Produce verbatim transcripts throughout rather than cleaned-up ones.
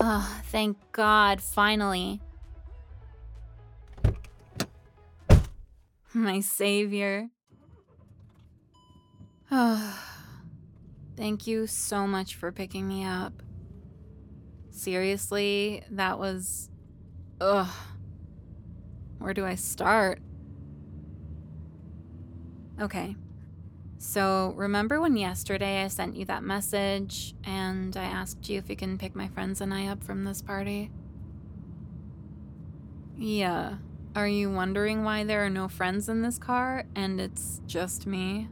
Oh, thank God, finally. My savior. Oh, thank you so much for picking me up. Seriously, that was... Ugh. Where do I start? Okay. So, remember when yesterday I sent you that message and I asked you if you can pick my friends and I up from this party? Yeah. Are you wondering why there are no friends in this car and it's just me?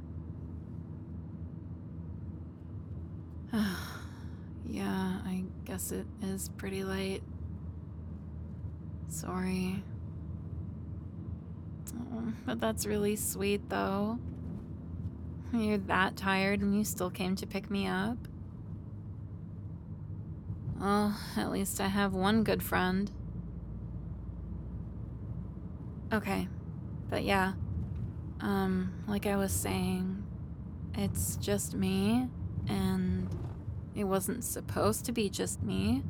Yeah, I guess it is pretty late. Sorry. Oh, but that's really sweet, though. You're that tired and you still came to pick me up? Well, at least I have one good friend. Okay, but yeah. Um, like I was saying, it's just me, and it wasn't supposed to be just me.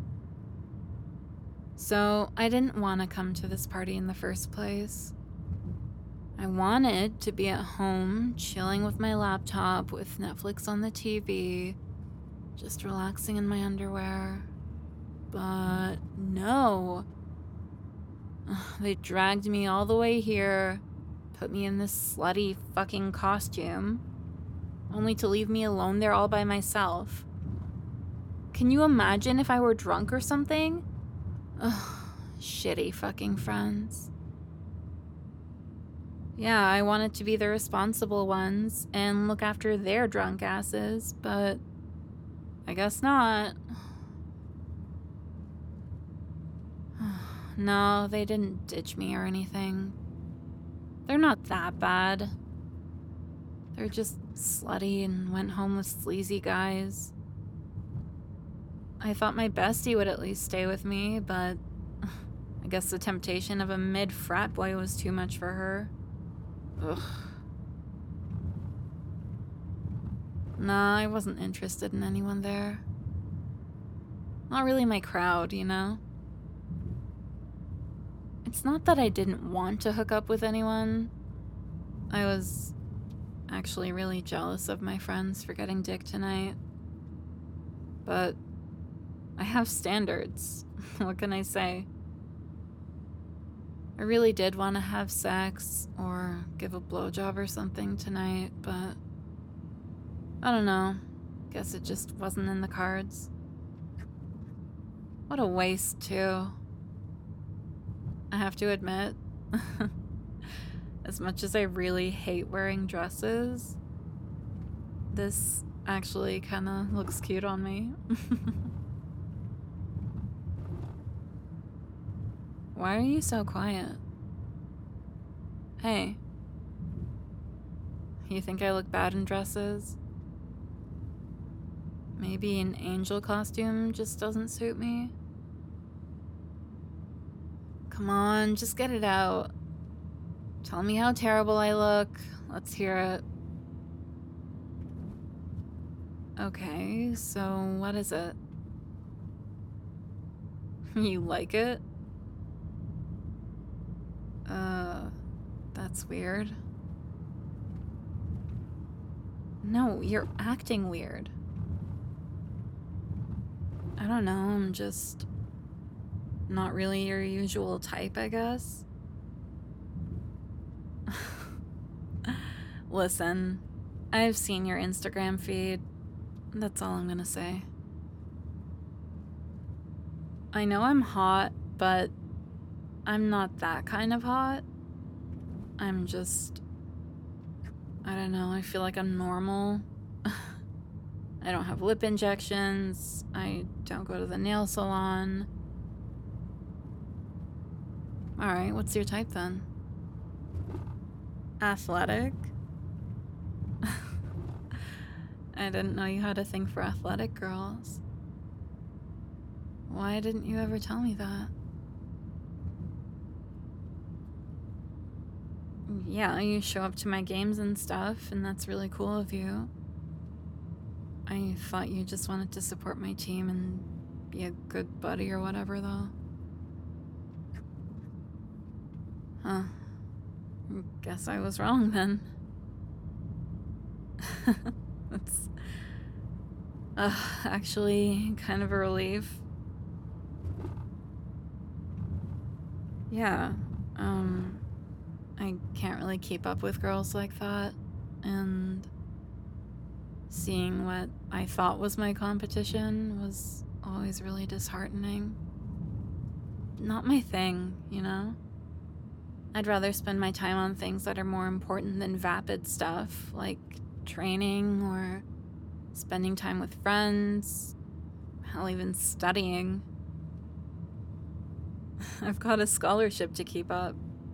So I didn't want to come to this party in the first place. I wanted to be at home, chilling with my laptop, with Netflix on the T V, just relaxing in my underwear. But no. They dragged me all the way here, put me in this slutty fucking costume, only to leave me alone there all by myself. Can you imagine if I were drunk or something? Ugh, shitty fucking friends. Yeah, I wanted to be the responsible ones and look after their drunk asses, but I guess not. No, they didn't ditch me or anything. They're not that bad. They're just slutty and went home with sleazy guys. I thought my bestie would at least stay with me, but I guess the temptation of a mid-frat boy was too much for her. Ugh. Nah, I wasn't interested in anyone there. Not really my crowd, you know? It's not that I didn't want to hook up with anyone. I was actually really jealous of my friends for getting dick tonight. But I have standards. What can I say? I really did want to have sex or give a blowjob or something tonight, but I don't know. Guess it just wasn't in the cards. What a waste, too. I have to admit, as much as I really hate wearing dresses, this actually kind of looks cute on me. Why are you so quiet? Hey. You think I look bad in dresses? Maybe an angel costume just doesn't suit me? Come on, just get it out. Tell me how terrible I look. Let's hear it. Okay, so what is it? You like it? Uh, that's weird. No, you're acting weird. I don't know, I'm just not really your usual type, I guess. Listen, I've seen your Instagram feed. That's all I'm gonna say. I know I'm hot, but I'm not that kind of hot. I'm just... I don't know, I feel like I'm normal. I don't have lip injections. I don't go to the nail salon. Alright, what's your type then? Athletic? I didn't know you had a thing for athletic girls. Why didn't you ever tell me that? Yeah, you show up to my games and stuff, and that's really cool of you. I thought you just wanted to support my team and be a good buddy or whatever, though. Huh. Guess I was wrong then. That's uh, actually kind of a relief. Yeah, um, I can't really keep up with girls like that, and seeing what I thought was my competition was always really disheartening. Not my thing, you know? I'd rather spend my time on things that are more important than vapid stuff, like training or spending time with friends, hell, even studying. I've got a scholarship to keep up.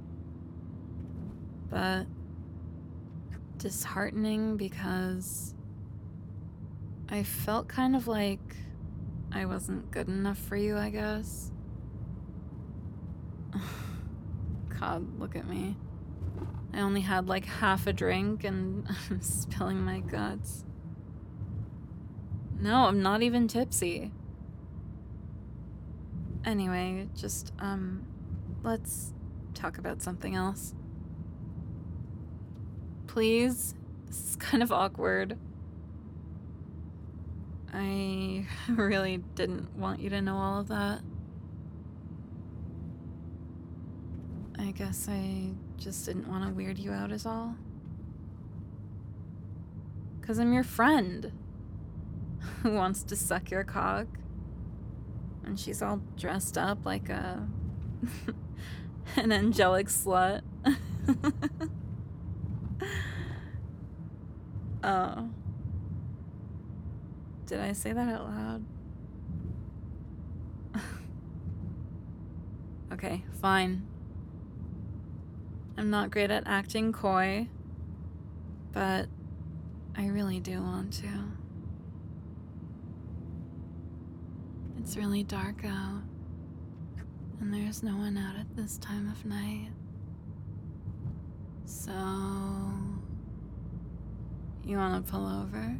But disheartening because I felt kind of like I wasn't good enough for you, I guess. God, look at me. I only had like half a drink and I'm spilling my guts. No, I'm not even tipsy. Anyway, just, um, let's talk about something else. Please? This is kind of awkward. I really didn't want you to know all of that. I guess I just didn't want to weird you out is all. 'Cause I'm your friend who wants to suck your cock. And she's all dressed up like a an angelic slut. Oh. Did I say that out loud? Okay, fine. I'm not great at acting coy, but I really do want to. It's really dark out, and there's no one out at this time of night. So, you wanna pull over?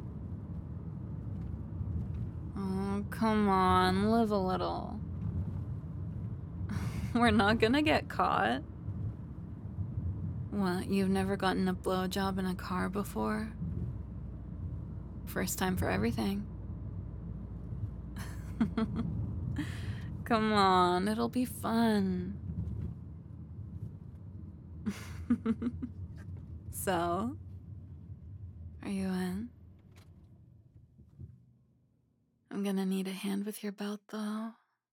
Oh, come on, live a little. We're not gonna get caught. What, you've never gotten a blowjob in a car before? First time for everything. Come on, it'll be fun. So, are you in? I'm gonna need a hand with your belt, though.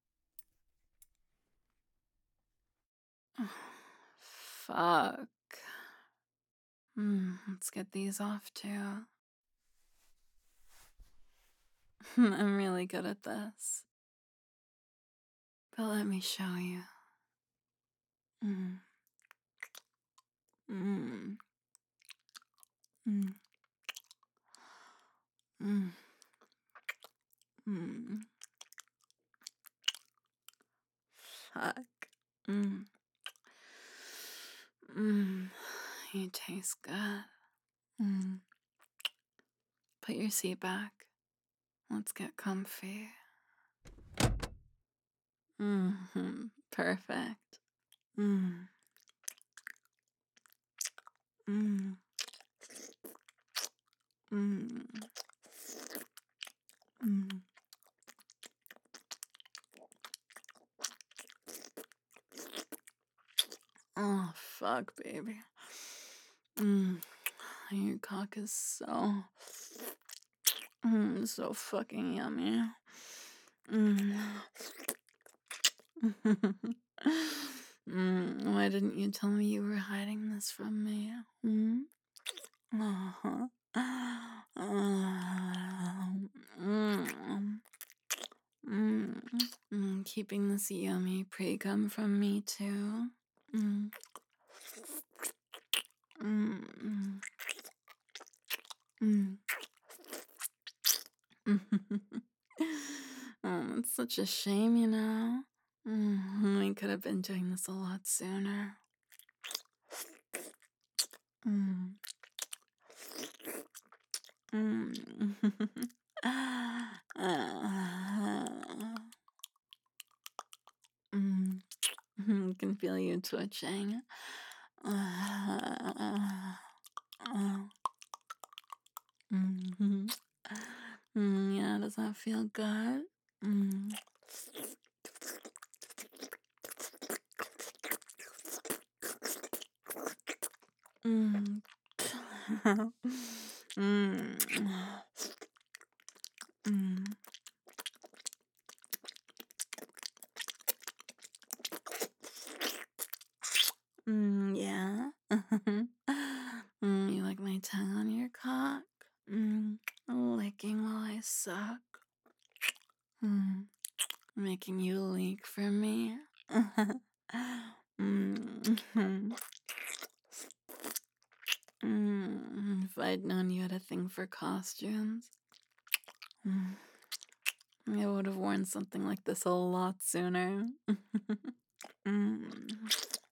Fuck. Hmm, let's get these off, too. I'm really good at this. But let me show you. Mm. Mm. Mm. Mm. Mm. Fuck. Mm. Mm. You taste good. Mm. Put your seat back. Let's get comfy. Mm-hmm. Perfect. Mm. Mm. Mm. Mm. Oh, fuck, baby. Mm. Your cock is so... Mm, so fucking yummy. Mm. Mm, why didn't you tell me you were hiding this from me? Mm? Uh-huh. Um, mm, mm, mm, keeping this yummy pre-cum from me too. Mm. Mm. Mm. Oh, it's such a shame, you know. Mm, we could have been doing this a lot sooner. Mm. Mm. twitching. Uh, uh, mhm. Mm, yeah, does that feel good? Mm. Mm. mm. Mm. Mm, yeah. mm, you like my tongue on your cock? Mm, licking while I suck. Mm, making you leak for me. mm, mm, if I'd known you had a thing for costumes, mm, I would have worn something like this a lot sooner. mm.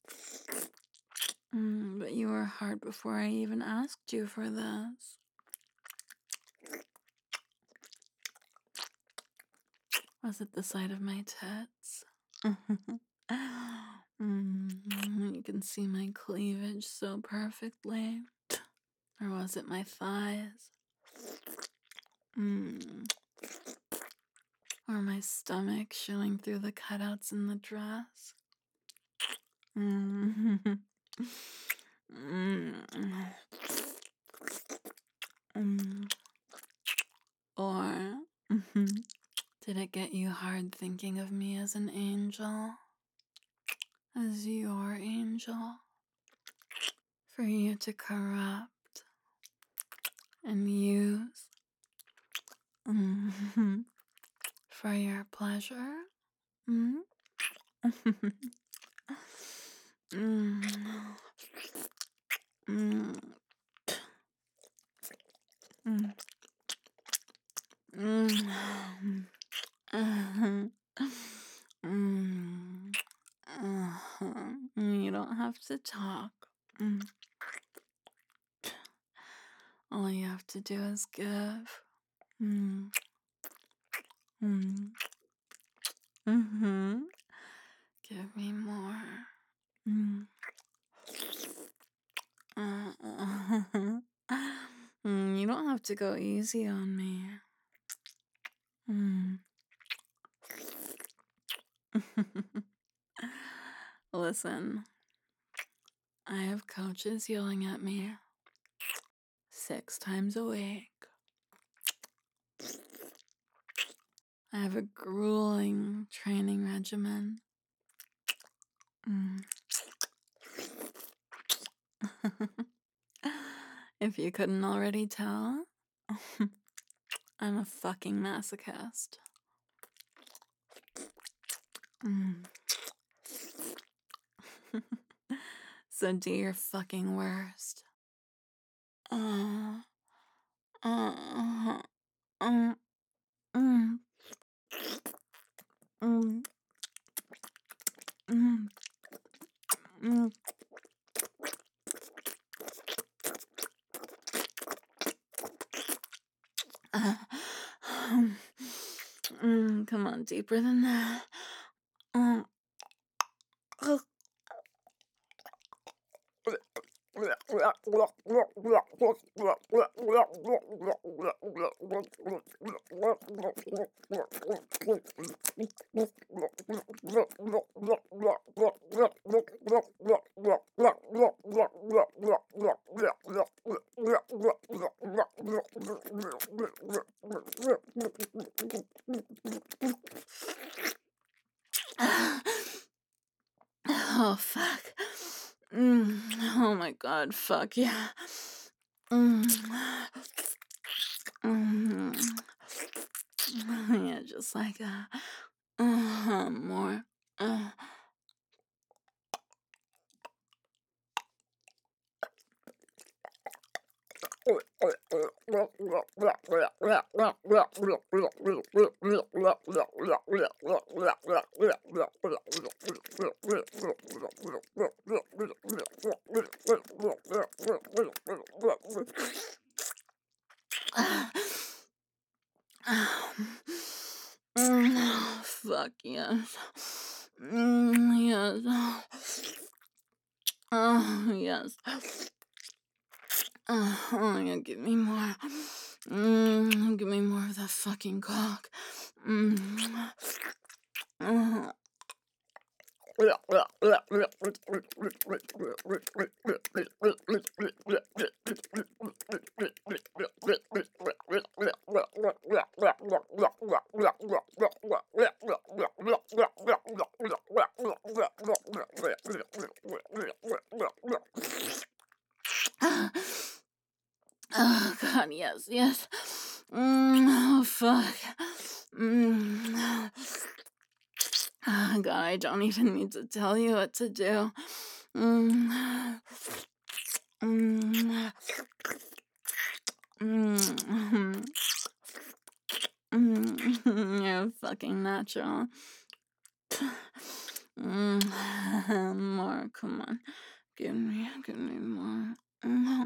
Mm, but you were hard before I even asked you for this. Was it the sight of my tits? mm, you can see my cleavage so perfectly. Or was it my thighs? Mm. Or my stomach showing through the cutouts in the dress? Mm. mm. Mm. Or did it get you hard thinking of me as an angel? As your angel? For you to corrupt and use mm, for your pleasure? Mm? mm. Mm. Mm. Mm. Uh-huh. Mm. Uh-huh. You don't have to talk. Mm. All you have to do is give. Mm. Mm. Mm-hmm. Give me more. Mm. Uh, mm, you don't have to go easy on me. Mm. Listen, I have coaches yelling at me six times a week. I have a grueling training regimen. Mm. If you couldn't already tell, I'm a fucking masochist. Mm. So do your fucking worst. Uh, uh, uh, mm, mm, mm, mm. Uh, um, mm, come on, deeper than that. Uh, uh, oh, fuck. Mm, oh my god, fuck yeah. Mm. Mm. Yeah, just like that. Uh, more. Uh. Mm, fuck yes. Mm, yes. yes. Uh, oh, yeah, give me more. Mm, give me more of that fucking cock. Mm. Uh, oh, God, yes, yes. Mm, oh, fuck. Mm. Oh, God, I don't even need to tell you what to do. Mm. Mm. Mm. Mm. You're fucking natural. Mm. More, come on. Give me, give me more. Mm.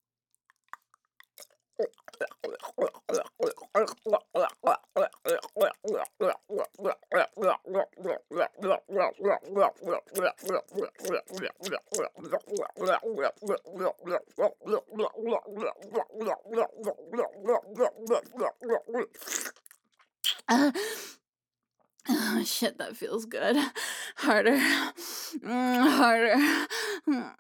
Uh, oh, shit, that feels good. Harder. Mm, harder. Mm.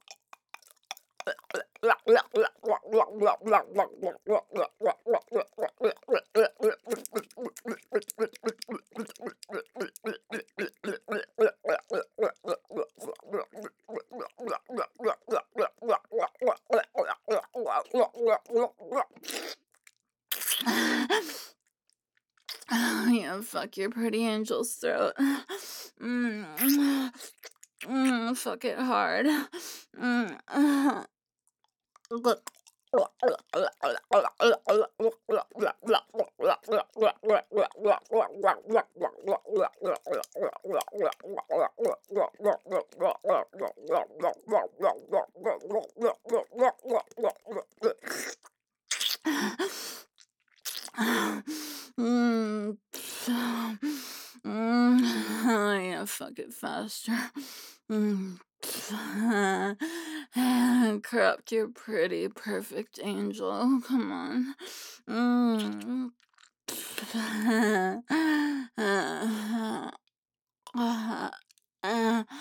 Oh, yeah, fuck your pretty angel's throat. Mm. Mm, fuck it hard. Mm. Look. Mm. Mm. Oh, yeah, fuck it faster. Mm. Corrupt your pretty, perfect angel. Come on. Mm. Uh,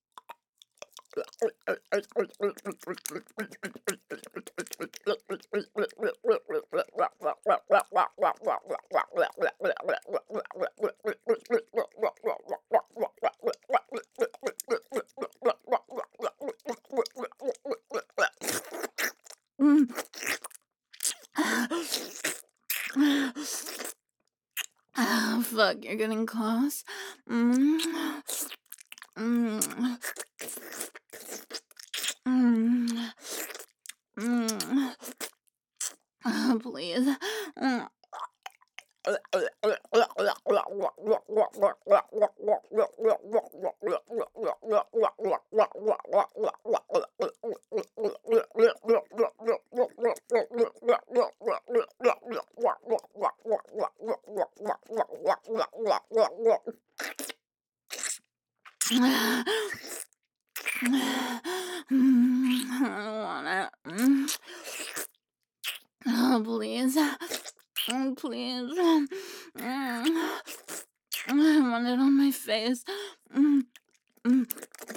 mm. Oh, fuck, you're getting close. Mm. Mm. Mm. Mm. Oh, please. Mm. Mm, I don't want it. Mm. Oh, please. Oh, please. Mm. I want it on my face. Mm. Mm.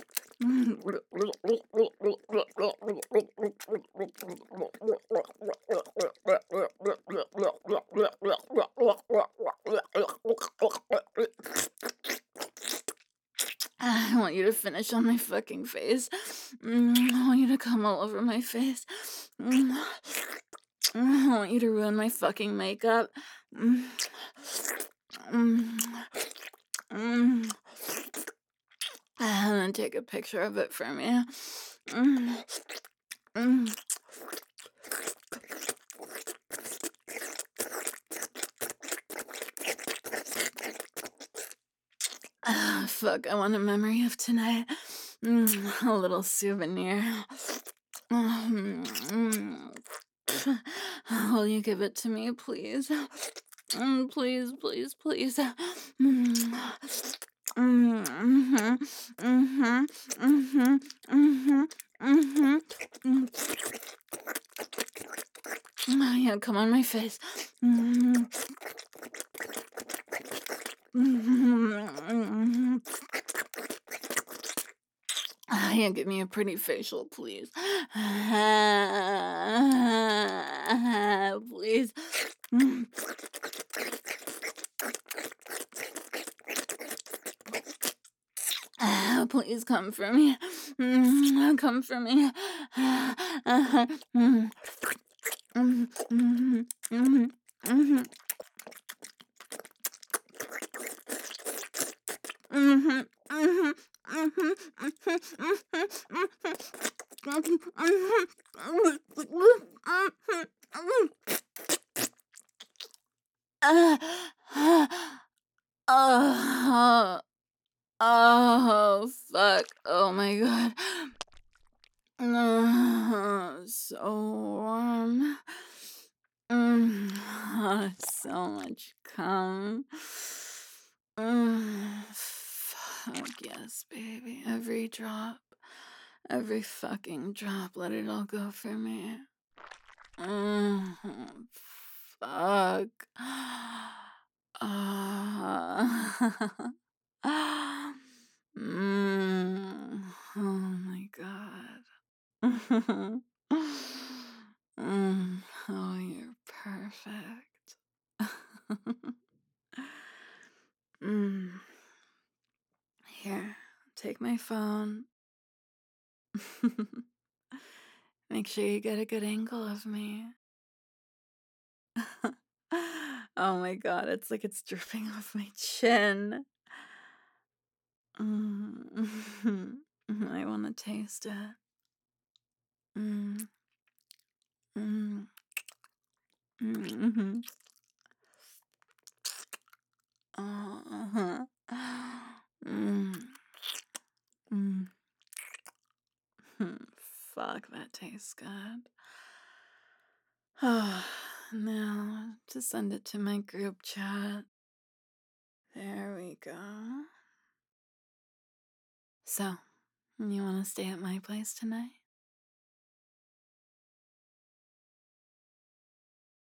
I want you to finish on my fucking face. Mm, I want you to come all over my face. Mm, I want you to ruin my fucking makeup. Mm, mm, mm. And then take a picture of it for me. Mm, mm. Ah, fuck, I want a memory of tonight. Mm, a little souvenir. Mm, mm. Will you give it to me, please? Mm, please, please, please. Mm. Mm, mhm, mhm, mhm, mhm, Mm-hmm. Mm. Oh, yeah, come on my face. Mm-hmm. Mm-hmm. Ah, yeah, give me a pretty facial, please. Please. Mm. Ah, please come for me. Mm, come for me. Mm, mhm, mhm, mhm, mhm, mhm, mhm, mhm, mhm. Ah, ah, oh, oh, fuck. Oh my god. Ah, so warm. Mm, ah, so much cum. Mm, fuck yes, baby. Every drop. Every fucking drop. Let it all go for me. Mm, fuck. Ah. Mm, oh my god. Mm, oh, you're perfect. Mm, here, take my phone. Make sure you get a good angle of me. Oh my god, it's like it's dripping off my chin. Mm. I want to taste it. Mm. Mm. Mhm. Uh-huh. Mm. Mm. Fuck, that tastes good. Now, to send it to my group chat. There we go. So, you want to stay at my place tonight?